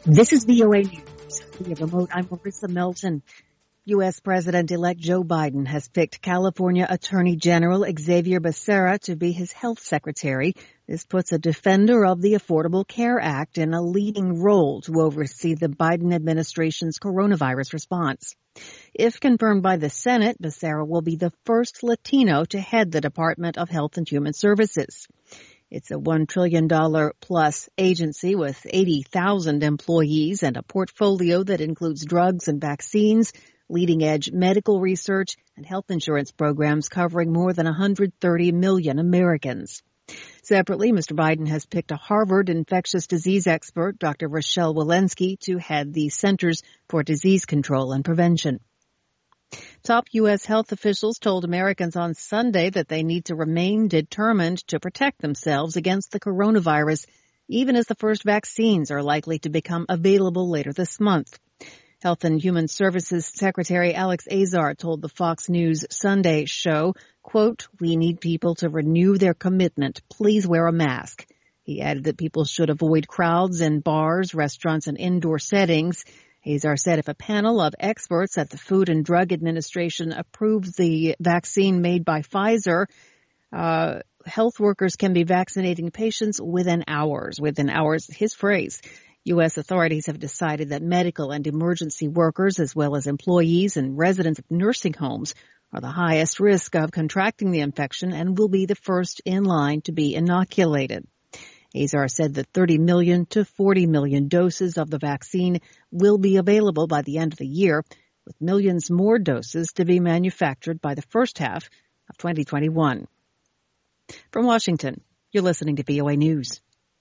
This is VOA News. Via remote, I'm Marissa Melton. U.S. President-elect Joe Biden has picked California Attorney General Xavier Becerra to be his health secretary. This puts a defender of the Affordable Care Act in a leading role to oversee the Biden administration's coronavirus response. If confirmed by the Senate, Becerra will be the first Latino to head the Department of Health and Human Services. It's a $1 trillion plus agency with 80,000 employees and a portfolio that includes drugs and vaccines, leading-edge medical research, and health insurance programs covering more than 130 million Americans. Separately, Mr. Biden has picked a Harvard infectious disease expert, Dr. Rochelle Walensky, to head the Centers for Disease Control and Prevention. Top U.S. health officials told Americans on Sunday that they need to remain determined to protect themselves against the coronavirus, even as the first vaccines are likely to become available later this month. Health and Human Services Secretary Alex Azar told the Fox News Sunday show, quote, "We need people to renew their commitment. Please wear a mask." He added that people should avoid crowds in bars, restaurants, and indoor settings. Azar said if a panel of experts at the Food and Drug Administration approves the vaccine made by Pfizer, health workers can be vaccinating patients within hours. Within hours, his phrase. U.S. authorities have decided that medical and emergency workers, as well as employees and residents of nursing homes, are the highest risk of contracting the infection and will be the first in line to be inoculated. Azar said that 30 million to 40 million doses of the vaccine will be available by the end of the year, with millions more doses to be manufactured by the first half of 2021. From Washington, you're listening to VOA News.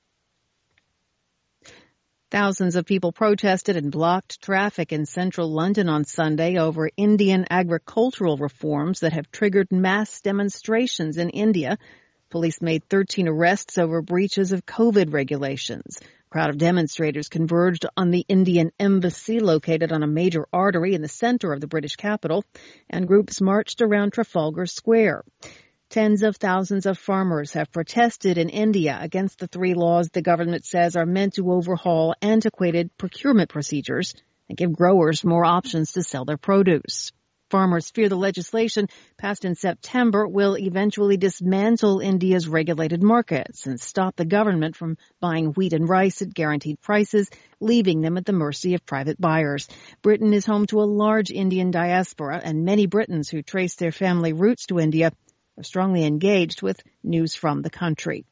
Thousands of people protested and blocked traffic in central London on Sunday over Indian agricultural reforms that have triggered mass demonstrations in India. Police made 13 arrests over breaches of COVID regulations. A crowd of demonstrators converged on the Indian embassy located on a major artery in the center of the British capital, and groups marched around Trafalgar Square. Tens of thousands of farmers have protested in India against the three laws the government says are meant to overhaul antiquated procurement procedures and give growers more options to sell their produce. Farmers fear the legislation passed in September will eventually dismantle India's regulated markets and stop the government from buying wheat and rice at guaranteed prices, leaving them at the mercy of private buyers. Britain is home to a large Indian diaspora, and many Britons who trace their family roots to India are strongly engaged with news from the country.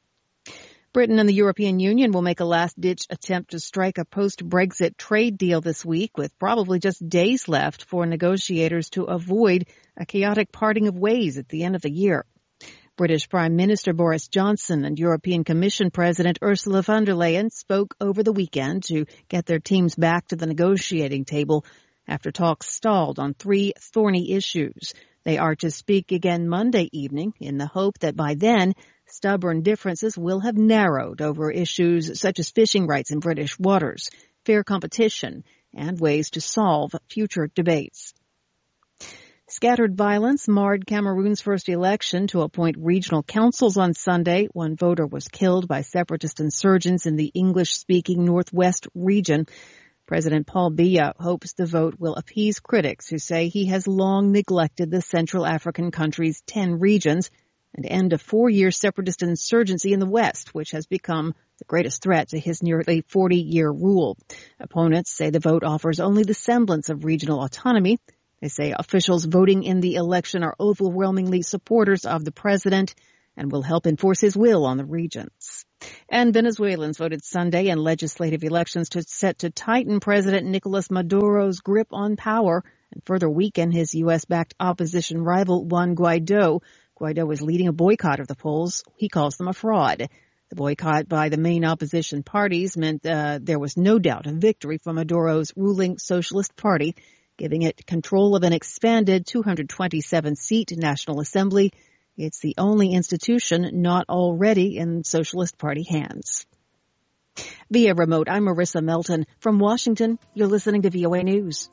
Britain and the European Union will make a last-ditch attempt to strike a post-Brexit trade deal this week, with probably just days left for negotiators to avoid a chaotic parting of ways at the end of the year. British Prime Minister Boris Johnson and European Commission President Ursula von der Leyen spoke over the weekend to get their teams back to the negotiating table after talks stalled on three thorny issues. They are to speak again Monday evening in the hope that by then, stubborn differences will have narrowed over issues such as fishing rights in British waters, fair competition, and ways to solve future debates. Scattered violence marred Cameroon's first election to appoint regional councils on Sunday. One voter was killed by separatist insurgents in the English-speaking Northwest region. President Paul Biya hopes the vote will appease critics who say he has long neglected the Central African country's 10 regions and end a 4-year separatist insurgency in the West, which has become the greatest threat to his nearly 40-year rule. Opponents say the vote offers only the semblance of regional autonomy. They say officials voting in the election are overwhelmingly supporters of the president and will help enforce his will on the regions. And Venezuelans voted Sunday in legislative elections set to tighten President Nicolas Maduro's grip on power and further weaken his U.S.-backed opposition rival Juan Guaido. Guaido is leading a boycott of the polls. He calls them a fraud. The boycott by the main opposition parties meant there was no doubt of victory for Maduro's ruling Socialist Party, giving it control of an expanded 227-seat National Assembly. It's the only institution not already in Socialist Party hands. Via remote, I'm Marissa Melton. From Washington, you're listening to VOA News.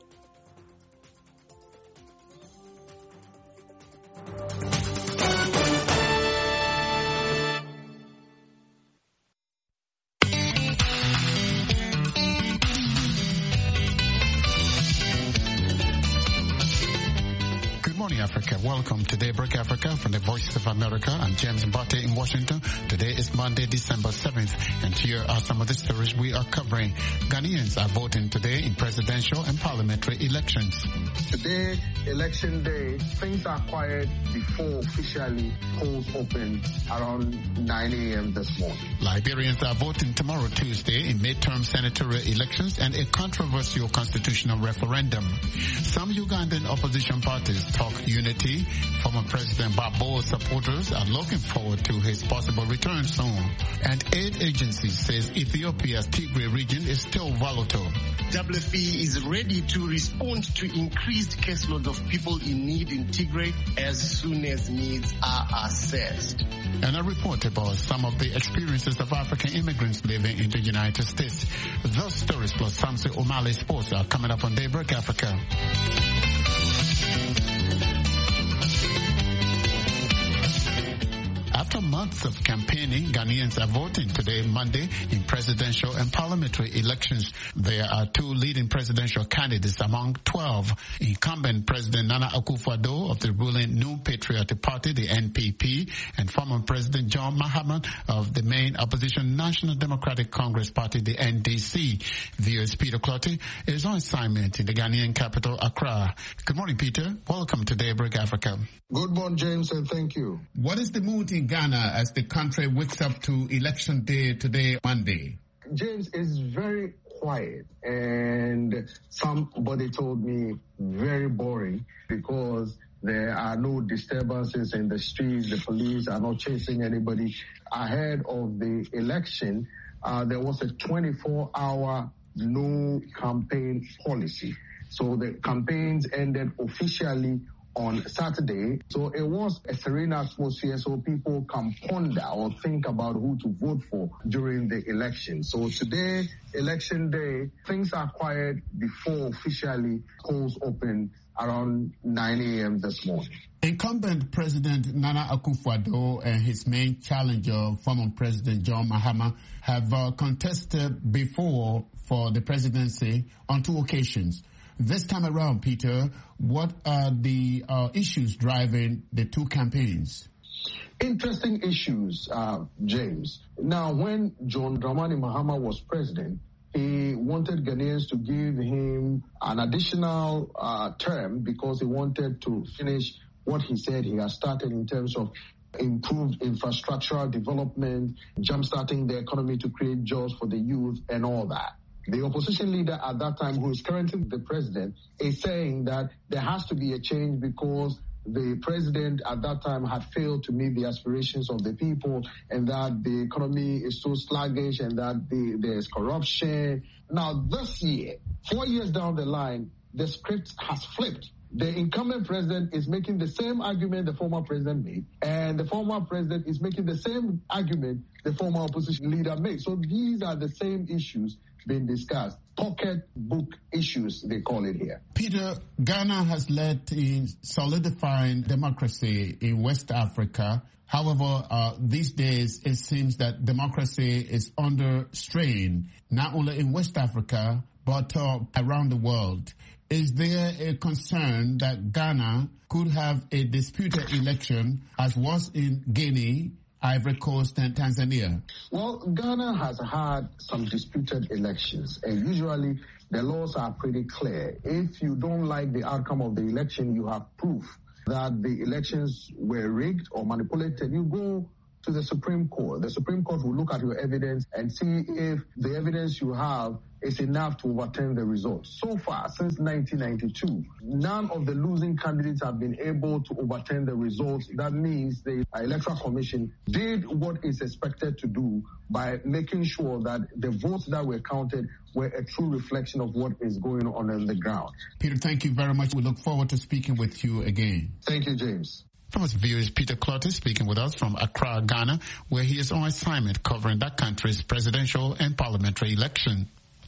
morning, Africa. Welcome to Daybreak Africa from the Voice of America. I'm James Mbate in Washington. Today is Monday, December 7th, and here are some of the stories we are covering. Ghanaians are voting today in presidential and parliamentary elections. Today, election day, things are quiet before officially polls open around 9 a.m. this morning. Liberians are voting tomorrow, Tuesday, in midterm senatorial elections and a controversial constitutional referendum. Some Ugandan opposition parties talk unity. Former President Gbagbo's supporters are looking forward to his possible return soon. And aid agency says Ethiopia's Tigray region is still volatile. WFP is ready to respond to increased caseloads of people in need in Tigray as soon as needs are assessed. And a report about some of the experiences of African immigrants living in the United States. Those stories plus Samson O'Malley Sports are coming up on Daybreak Africa. After months of campaigning, Ghanaians are voting today, Monday, in presidential and parliamentary elections. There are two leading presidential candidates among 12. Incumbent President Nana Akufo-Addo of the ruling New Patriotic Party, the NPP, and former President John Mahama of the main opposition National Democratic Congress Party, the NDC. VOA's Peter Clotty is on assignment in the Ghanaian capital, Accra. Good morning, Peter. Welcome to Daybreak Africa. Good morning, James, and thank you. What is the mood in Ghana as the country wakes up to election day today, Monday? James, it's very quiet, and somebody told me very boring because there are no disturbances in the streets. The police are not chasing anybody. Ahead of the election, there was a 24-hour no campaign policy. So the campaigns ended officially on Saturday. So it was a serene atmosphere so people can ponder or think about who to vote for during the election. So today, election day, things are quiet before officially polls open around 9 a.m. this morning. Incumbent President Nana Akufo-Addo and his main challenger, former President John Mahama, have contested before for the presidency on two occasions. This time around, Peter, what are the issues driving the two campaigns? Interesting issues, James. Now, when John Dramani Mahama was president, he wanted Ghanaians to give him an additional term because he wanted to finish what he said he has started in terms of improved infrastructural development, jump-starting the economy to create jobs for the youth and all that. The opposition leader at that time, who is currently the president, is saying that there has to be a change because the president at that time had failed to meet the aspirations of the people and that the economy is so sluggish and that there's corruption. Now, this year, 4 years down the line, the script has flipped. The incumbent president is making the same argument the former president made, and the former president is making the same argument the former opposition leader made. So these are the same issues being discussed. Pocketbook issues, they call it here. Peter, Ghana has led in solidifying democracy in West Africa. However, these days it seems that democracy is under strain, not only in West Africa, but around the world. Is there a concern that Ghana could have a disputed election as was in Guinea, Ivory Coast and Tanzania? Well, Ghana has had some disputed elections, and usually the laws are pretty clear. If you don't like the outcome of the election, you have proof that the elections were rigged or manipulated. You go to the Supreme Court. The Supreme Court will look at your evidence and see if the evidence you have is enough to overturn the results. So far, since 1992, none of the losing candidates have been able to overturn the results. That means the Electoral Commission did what is expected to do by making sure that the votes that were counted were a true reflection of what is going on the ground. Peter, thank you very much. We look forward to speaking with you again. Thank you, James. Famous viewers, Peter Clotty speaking with us from Accra, Ghana, where he is on assignment covering that country's presidential and parliamentary election.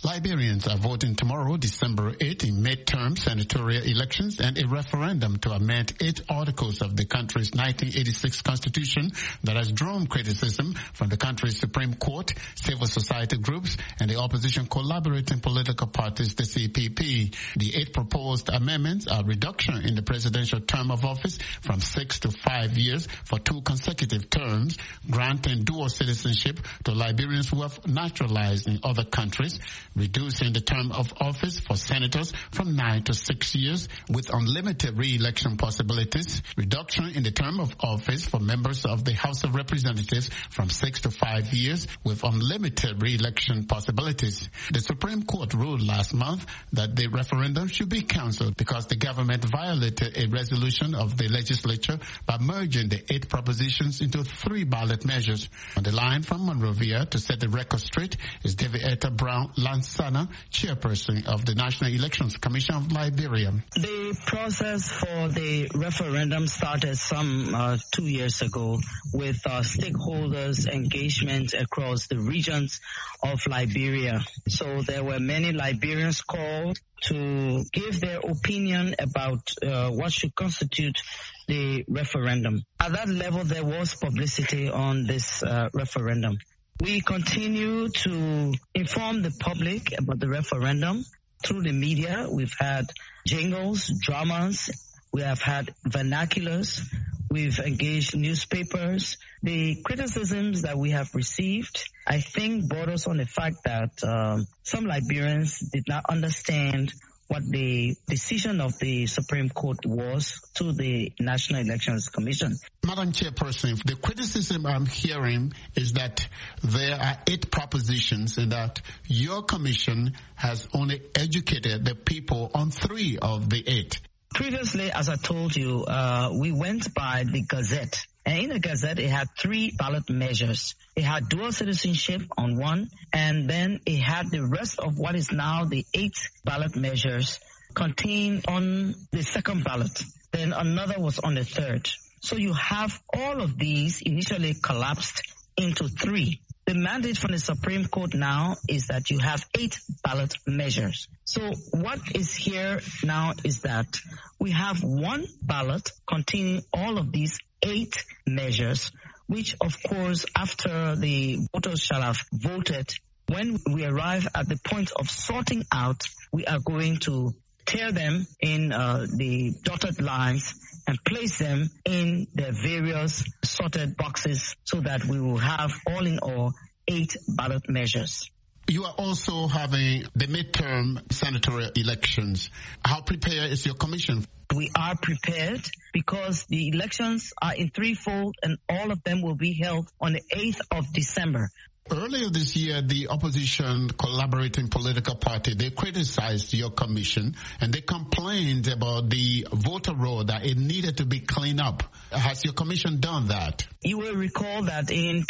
Liberians are voting tomorrow, December 8, in midterm senatorial elections and a referendum to amend 8 articles of the country's 1986 constitution that has drawn criticism from the country's Supreme Court, civil society groups, and the opposition collaborating political parties, the CPP. The 8 proposed amendments are reduction in the presidential term of office from 6 to 5 years for 2 consecutive terms, granting dual citizenship to Liberians who have naturalized in other countries, reducing the term of office for senators from 9 to 6 years with unlimited re-election possibilities, reduction in the term of office for members of the House of Representatives from 6 to 5 years with unlimited re-election possibilities. The Supreme Court ruled last month that the referendum should be cancelled because the government violated a resolution of the legislature by merging the 8 propositions into 3 ballot measures. On the line from Monrovia to set the record straight is Devietta Brown Lansana, chairperson of the National Elections Commission of Liberia. The process for the referendum started some 2 years ago with stakeholders' engagement across the regions of Liberia. So there were many Liberians called to give their opinion about what should constitute the referendum. At that level, there was publicity on this referendum. We continue to inform the public about the referendum through the media. We've had jingles, dramas, we have had vernaculars, we've engaged newspapers. The criticisms that we have received, I think, brought us on the fact that some Liberians did not understand what the decision of the Supreme Court was to the National Elections Commission. Madam Chairperson, the criticism I'm hearing is that there are 8 propositions and that your commission has only educated the people on 3 of the 8. Previously, as I told you, we went by the Gazette. And in the Gazette, it had 3 ballot measures. It had dual citizenship on one, and then it had the rest of what is now the 8 ballot measures contained on the second ballot. Then another was on the third. So you have all of these initially collapsed into 3. The mandate from the Supreme Court now is that you have 8 ballot measures. So what is here now is that we have 1 ballot containing all of these 8 measures, which of course after the voters shall have voted, when we arrive at the point of sorting out, we are going to tear them in the dotted lines and place them in the various sorted boxes so that we will have all in all 8 ballot measures. You are also having the midterm senatorial elections. How prepared is your commission? We are prepared because the elections are in threefold and all of them will be held on the 8th of December. Earlier this year, the opposition collaborating political party, they criticized your commission and they complained about the voter roll, that it needed to be cleaned up. Has your commission done that? You will recall that in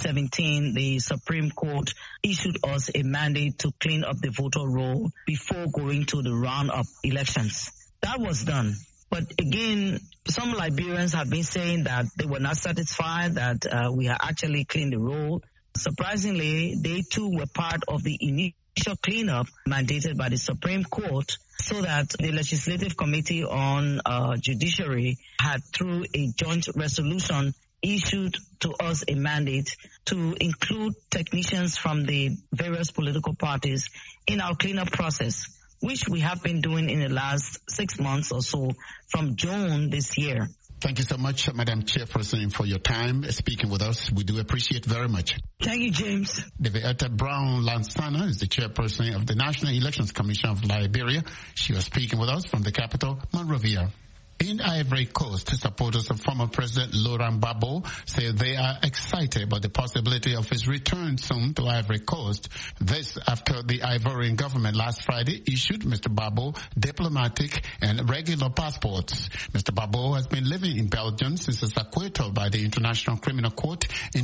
2017, the Supreme Court issued us a mandate to clean up the voter roll before going to the round-up elections. That was done. But again, some Liberians have been saying that they were not satisfied that we had actually cleaned the roll. Surprisingly, they too were part of the initial cleanup mandated by the Supreme Court, so that the Legislative Committee on Judiciary had, through a joint resolution, issued to us a mandate to include technicians from the various political parties in our cleanup process, which we have been doing in the last 6 months or so from June this year. Thank you so much, Madam Chairperson, for your time speaking with us. We do appreciate very much. Thank you, James. Devietta Brown Lansana is the chairperson of the National Elections Commission of Liberia. She was speaking with us from the capital, Monrovia. In Ivory Coast, supporters of former President Laurent Gbagbo say they are excited about the possibility of his return soon to Ivory Coast. This after the Ivorian government last Friday issued Mr. Gbagbo diplomatic and regular passports. Mr. Gbagbo has been living in Belgium since his acquittal by the International Criminal Court in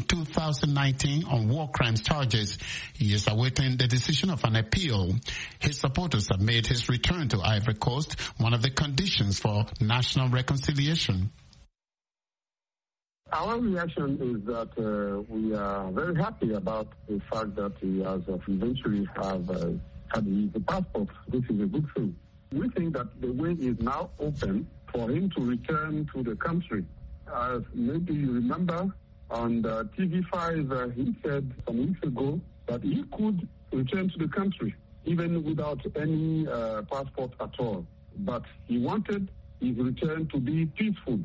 2019 on war crimes charges. He is awaiting the decision of an appeal. His supporters have made his return to Ivory Coast one of the conditions for national reconciliation. Our reaction is that we are very happy about the fact that he has eventually have had his passport, which is a good thing. We think that the way is now open for him to return to the country. As maybe you remember, on the TV5, he said some weeks ago that he could return to the country, even without any passport at all. But he wanted his return to be peaceful.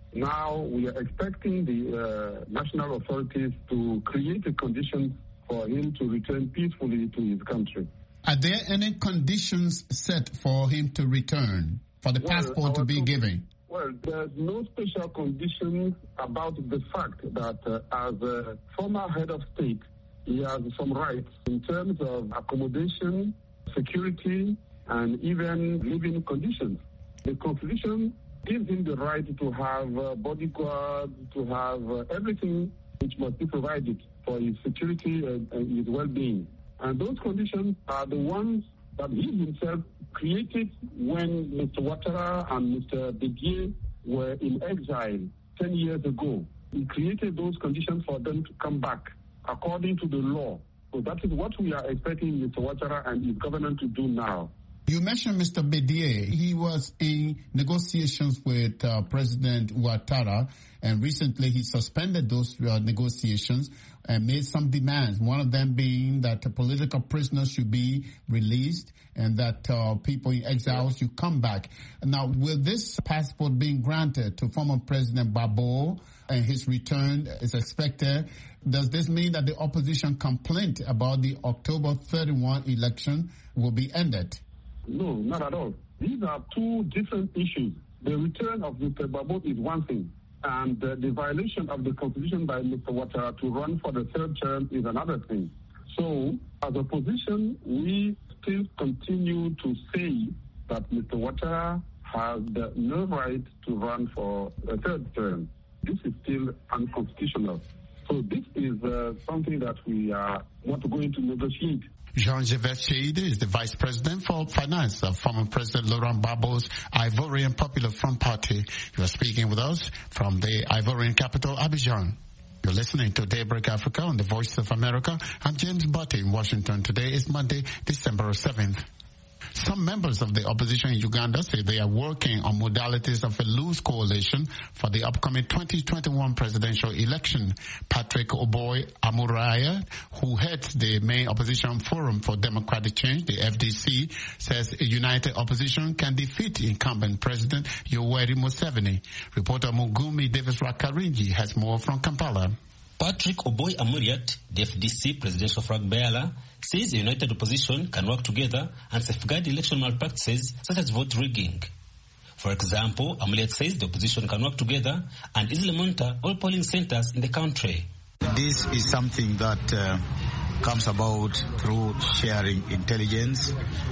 Now we are expecting the national authorities to create a condition for him to return peacefully to his country. Are there any conditions set for him to return, for the passport to be given? Well, there's no special conditions about the fact that as a former head of state, he has some rights in terms of accommodation, security, and even living conditions. The Constitution gives him the right to have bodyguards, to have everything which must be provided for his security and his well-being. And those conditions are the ones that he himself created when Mr. Ouattara and Mr. Bédié were in exile 10 years ago. He created those conditions for them to come back according to the law. So that is what we are expecting Mr. Ouattara and his government to do now. You mentioned Mr. Bédié. He was in negotiations with President Ouattara, and recently he suspended those negotiations and made some demands, one of them being that political prisoners should be released and that people in exile should come back. Now, will this passport being granted to former President Gbagbo and his return is expected, does this mean that the opposition complaint about the October 31 election will be ended? No, not at all. These are two different issues. The return of Mr. Gbagbo is one thing, and the violation of the Constitution by Mr. Ouattara to run for the third term is another thing. So, as a position, we still continue to say that Mr. Ouattara has no right to run for a third term. This is still unconstitutional. So this is something that we are not going to negotiate. Jean-Yves Cheide is the Vice President for Finance of former President Laurent Gbagbo's Ivorian Popular Front Party. You are speaking with us from the Ivorian capital, Abidjan. You're listening to Daybreak Africa on the Voice of America. I'm James Butte in Washington. Today is Monday, December 7th. Some members of the opposition in Uganda say they are working on modalities of a loose coalition for the upcoming 2021 presidential election. Patrick Oboy Amuraya, who heads the main opposition forum for democratic change, the FDC, says a united opposition can defeat incumbent President Yoweri Museveni. Reporter Mugumi Davis Rakarinji has more from Kampala. Patrick Oboy Amuriat, the FDC presidential flag bearer, says a united opposition can work together and safeguard election malpractices such as vote rigging. For example, Amuriat says the opposition can work together and easily monitor all polling centers in the country. This is something that comes about through sharing intelligence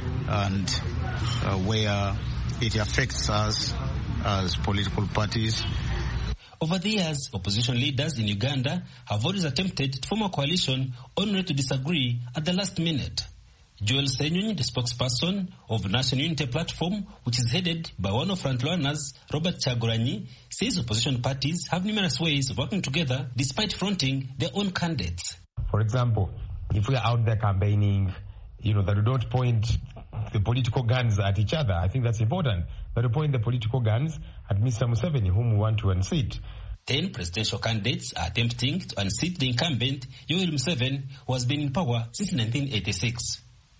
and where it affects us as political parties. Over the years, opposition leaders in Uganda have always attempted to form a coalition only to disagree at the last minute. Joel Senyonyi, the spokesperson of National Unity Platform, which is headed by one of frontrunners, Robert Chaguranyi, says opposition parties have numerous ways of working together despite fronting their own candidates. For example, if we are out there campaigning, that we don't point the political guns at each other. I think that's important. But we point the political guns at Mr. Museveni, whom we want to unseat. 10 presidential candidates are attempting to unseat the incumbent, Yoweri Museveni, who has been in power since 1986.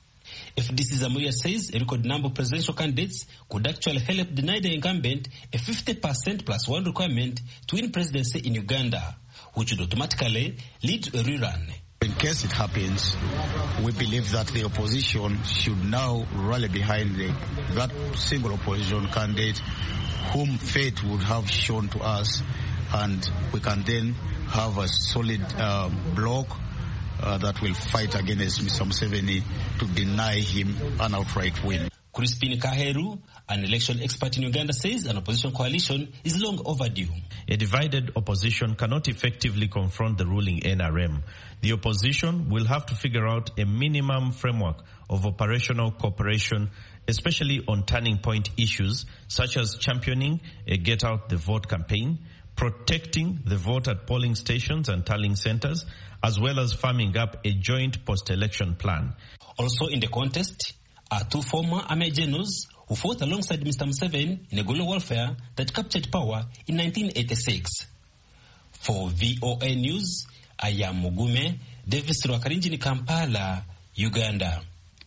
FDC Zamuria says a record number of presidential candidates could actually help deny the incumbent a 50% plus one requirement to win presidency in Uganda, which would automatically lead to a rerun. In case it happens, we believe that the opposition should now rally behind that single opposition candidate whom fate would have shown to us, and we can then have a solid bloc that will fight against Mr. Museveni to deny him an outright win. Crispin Kaheru, an election expert in Uganda, says an opposition coalition is long overdue. A divided opposition cannot effectively confront the ruling NRM. The opposition will have to figure out a minimum framework of operational cooperation, especially on turning point issues such as championing a get-out-the-vote campaign, protecting the vote at polling stations and tallying centers, as well as firming up a joint post-election plan. Also in the contest are two former army generals who fought alongside Mr. Museveni in a guerrilla warfare that captured power in 1986. For VOA News, I am Mugume Davis Rwakarinji in Kampala, Uganda.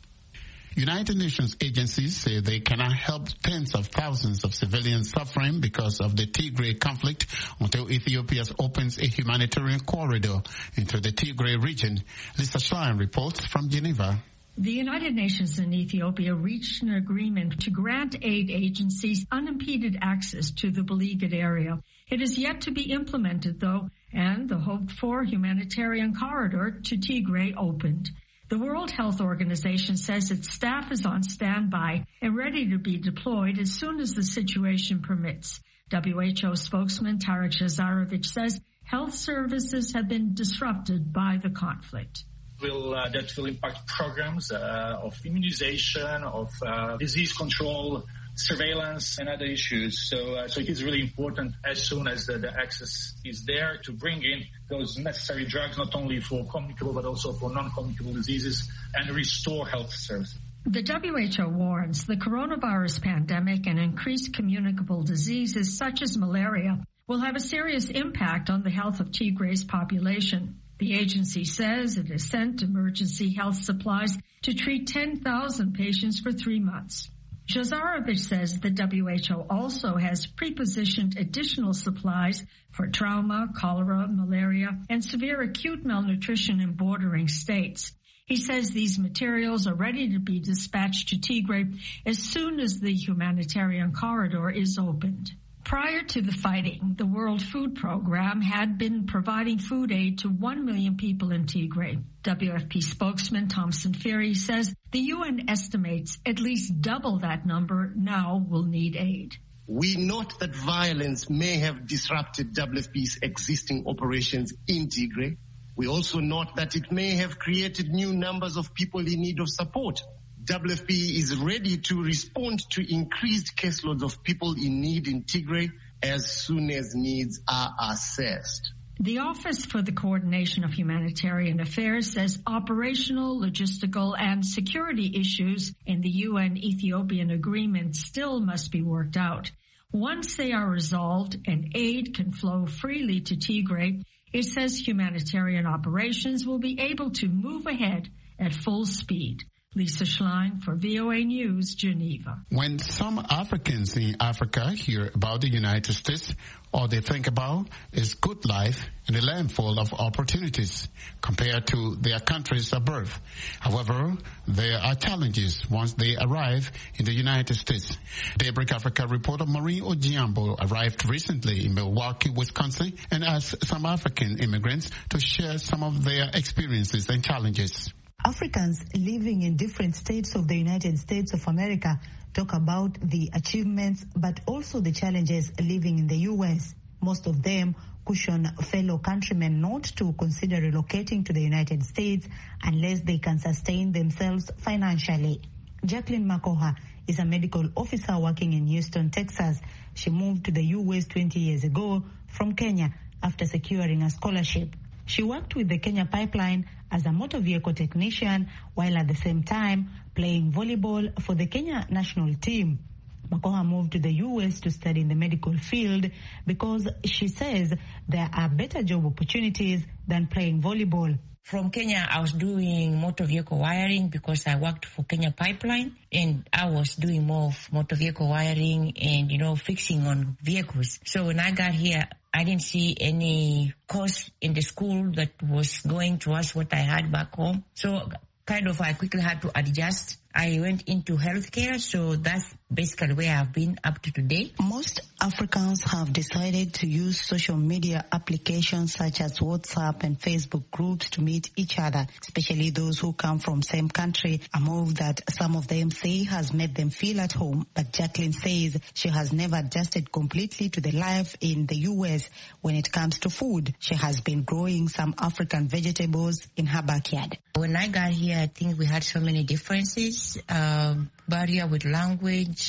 United Nations agencies say they cannot help tens of thousands of civilians suffering because of the Tigray conflict until Ethiopia opens a humanitarian corridor into the Tigray region. Lisa Schlein reports from Geneva. The United Nations and Ethiopia reached an agreement to grant aid agencies unimpeded access to the beleaguered area. It is yet to be implemented, though, and the hoped-for humanitarian corridor to Tigray opened. The World Health Organization says its staff is on standby and ready to be deployed as soon as the situation permits. WHO spokesman Tarek Jazarovich says health services have been disrupted by the conflict. That will impact programs of immunization, of disease control, surveillance, and other issues. So it is really important as soon as the access is there to bring in those necessary drugs, not only for communicable but also for non-communicable diseases, and restore health services. The WHO warns the coronavirus pandemic and increased communicable diseases such as malaria will have a serious impact on the health of Tigray's population. The agency says it has sent emergency health supplies to treat 10,000 patients for 3 months. Jazarovich says the WHO also has prepositioned additional supplies for trauma, cholera, malaria, and severe acute malnutrition in bordering states. He says these materials are ready to be dispatched to Tigray as soon as the humanitarian corridor is opened. Prior to the fighting, the World Food Program had been providing food aid to 1 million people in Tigray. WFP spokesman Thomson Ferry says the UN estimates at least double that number now will need aid. We note that violence may have disrupted WFP's existing operations in Tigray. We also note that it may have created new numbers of people in need of support. WFP is ready to respond to increased caseloads of people in need in Tigray as soon as needs are assessed. The Office for the Coordination of Humanitarian Affairs says operational, logistical, and security issues in the UN-Ethiopian agreement still must be worked out. Once they are resolved and aid can flow freely to Tigray, it says humanitarian operations will be able to move ahead at full speed. Lisa Schlein for VOA News, Geneva. When some Africans in Africa hear about the United States, all they think about is good life and a land full of opportunities compared to their countries of birth. However, there are challenges once they arrive in the United States. Daybreak Africa reporter Maureen Ojiambo arrived recently in Milwaukee, Wisconsin, and asked some African immigrants to share some of their experiences and challenges. Africans living in different states of the United States of America talk about the achievements but also the challenges living in the U.S. Most of them caution fellow countrymen not to consider relocating to the United States unless they can sustain themselves financially. Jacqueline Makoha is a medical officer working in Houston, Texas. She moved to the U.S. 20 years ago from Kenya after securing a scholarship. She worked with the Kenya Pipeline as a motor vehicle technician while at the same time playing volleyball for the Kenya national team. Makoha moved to the U.S. to study in the medical field because she says there are better job opportunities than playing volleyball. From Kenya, I was doing motor vehicle wiring because I worked for Kenya Pipeline, and I was doing more of motor vehicle wiring and, fixing on vehicles. So when I got here, I didn't see any course in the school that was going towards what I had back home. So I quickly had to adjust. I went into healthcare, so that's basically where I've been up to today. Most Africans have decided to use social media applications such as WhatsApp and Facebook groups to meet each other, especially those who come from same country, a move that some of them say has made them feel at home. But Jacqueline says she has never adjusted completely to the life in the U.S. when it comes to food. She has been growing some African vegetables in her backyard. When I got here, I think we had so many differences. Barrier with language,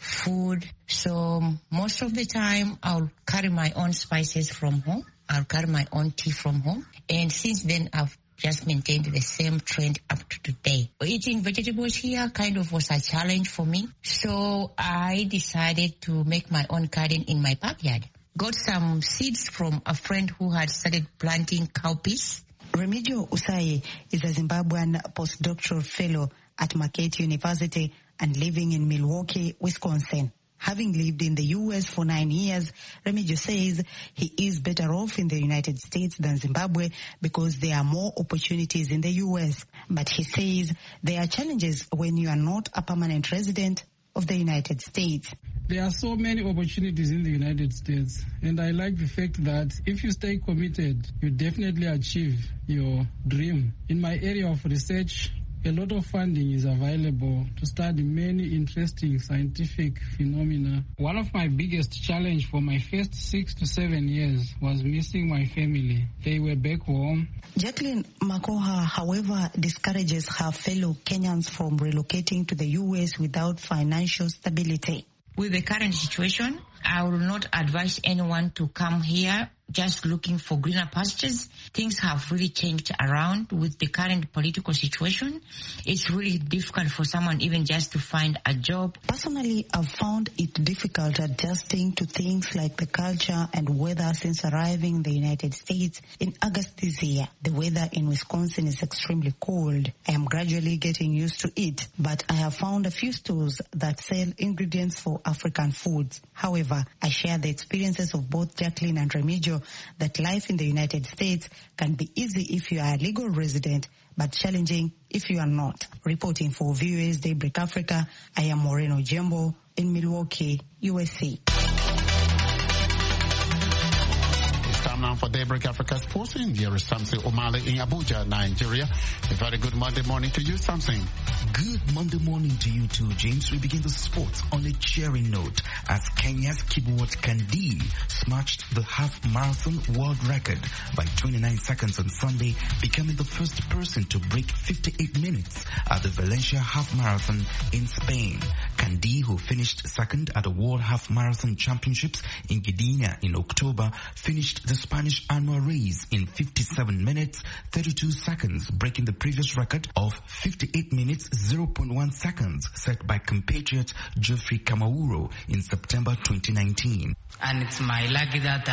food. So most of the time I'll carry my own spices from home. I'll carry my own tea from home. And since then I've just maintained the same trend up to today. Eating vegetables here kind of was a challenge for me. So I decided to make my own garden in my backyard. Got some seeds from a friend who had started planting cowpeas. Remigio Usai is a Zimbabwean postdoctoral fellow at Marquette University and living in Milwaukee, Wisconsin. Having lived in the U.S. for 9 years, Remigio says he is better off in the United States than Zimbabwe because there are more opportunities in the U.S. But he says there are challenges when you are not a permanent resident of the United States. There are so many opportunities in the United States, and I like the fact that if you stay committed, you definitely achieve your dream. In my area of research, a lot of funding is available to study many interesting scientific phenomena. One of my biggest challenges for my first 6 to 7 years was missing my family. They were back home. Jacqueline Makoha, however, discourages her fellow Kenyans from relocating to the U.S. without financial stability. With the current situation, I will not advise anyone to come here just looking for greener pastures. Things have really changed around with the current political situation. It's really difficult for someone even just to find a job. Personally, I've found it difficult adjusting to things like the culture and weather since arriving in the United States in August this year. The weather in Wisconsin is extremely cold. I am gradually getting used to it, but I have found a few stores that sell ingredients for African foods. However, I share the experiences of both Jacqueline and Remigio that life in the United States can be easy if you are a legal resident, but challenging if you are not. Reporting for VOA's Daybreak Africa, I am Moreno Jembo in Milwaukee, USA. Time now for Daybreak Africa Sports. Here is Samson Omale in Abuja, Nigeria. A very good Monday morning to you, Samson. Good Monday morning to you too, James. We begin the sports on a cheering note as Kenya's Kibiwot Kandi smashed the half marathon world record by 29 seconds on Sunday, becoming the first person to break 58 minutes at the Valencia half marathon in Spain. Kandi, who finished second at the World Half Marathon Championships in Gdynia in October, finished the Spanish annual race in 57 minutes, 32 seconds, breaking the previous record of 58 minutes, 0.1 seconds set by compatriot Geoffrey Kamawuro in September 2019. And it's my luck that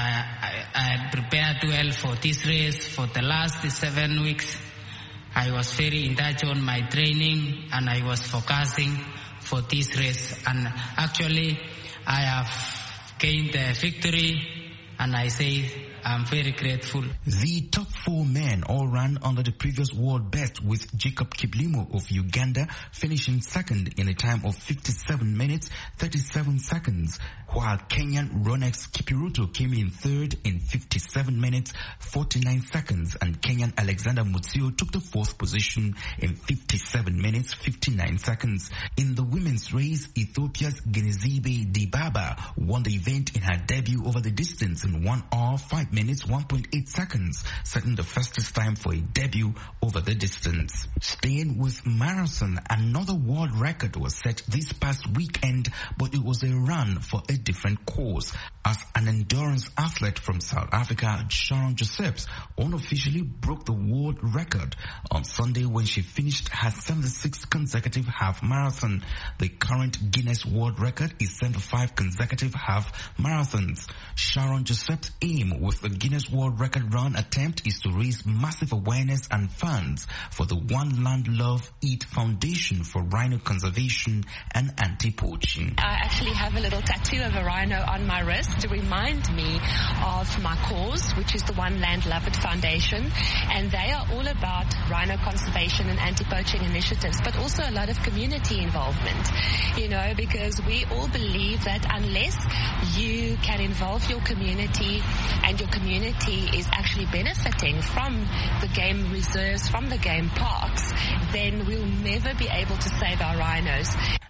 I prepared well for this race for the last 7 weeks. I was very in touch on my training and I was focusing for this race. And actually, I have gained the victory and I say I'm very grateful. The top 4 men all ran under the previous world best, with Jacob Kiplimo of Uganda finishing second in a time of 57 minutes, 37 seconds, while Kenyan Ronex Kipiruto came in third in 57 minutes, 49 seconds, and Kenyan Alexander Mutsio took the 4th position in 57 minutes, 59 seconds. In the women's race, Ethiopia's Genezibe Dibaba won the event in her debut over the distance in 1 hour, 5 minutes, 1.8 seconds, setting the fastest time for a debut over the distance. Staying with marathon, another world record was set this past weekend, but it was a run for a different cause, as an endurance athlete from South Africa, Sharon Josephs, unofficially broke the world record on Sunday when she finished her 76th consecutive half marathon. The current Guinness World Record is 75 consecutive half marathons. Sharon Josephs' aim with the Guinness World Record run attempt is to raise massive awareness and funds for the One Land Love Eat Foundation for rhino conservation and anti-poaching. I actually have a little tattoo of a rhino on my wrist to remind me of my cause, which is the One Land Love It Foundation, and they are all about rhino conservation and anti-poaching initiatives, but also a lot of community involvement, because we all believe that unless you can involve your community and your community is actually benefiting from the game reserves, from the game parks, then we'll never be able to save our rhinos.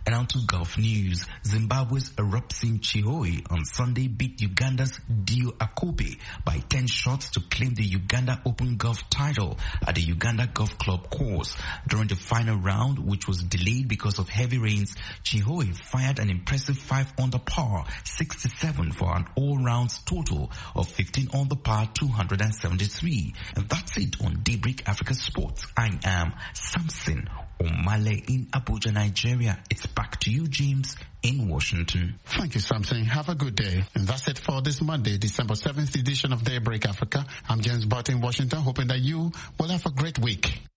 And on to golf news. Zimbabwe's Robson Chihoi on Sunday beat Uganda's Dio Akope by 10 shots to claim the Uganda Open Golf title at the Uganda Golf Club course. During the final round, which was delayed because of heavy rains, Chihoi fired an impressive 5 under par 67 for an all-round total of 15 under par 273. And that's it on Daybreak Africa Sports. I am Samson Omale in Abuja, Nigeria. It's back to you, James, in Washington. Thank you, Samson. Have a good day. And that's it for this Monday, December 7th edition of Daybreak Africa. I'm James Barton in Washington, hoping that you will have a great week.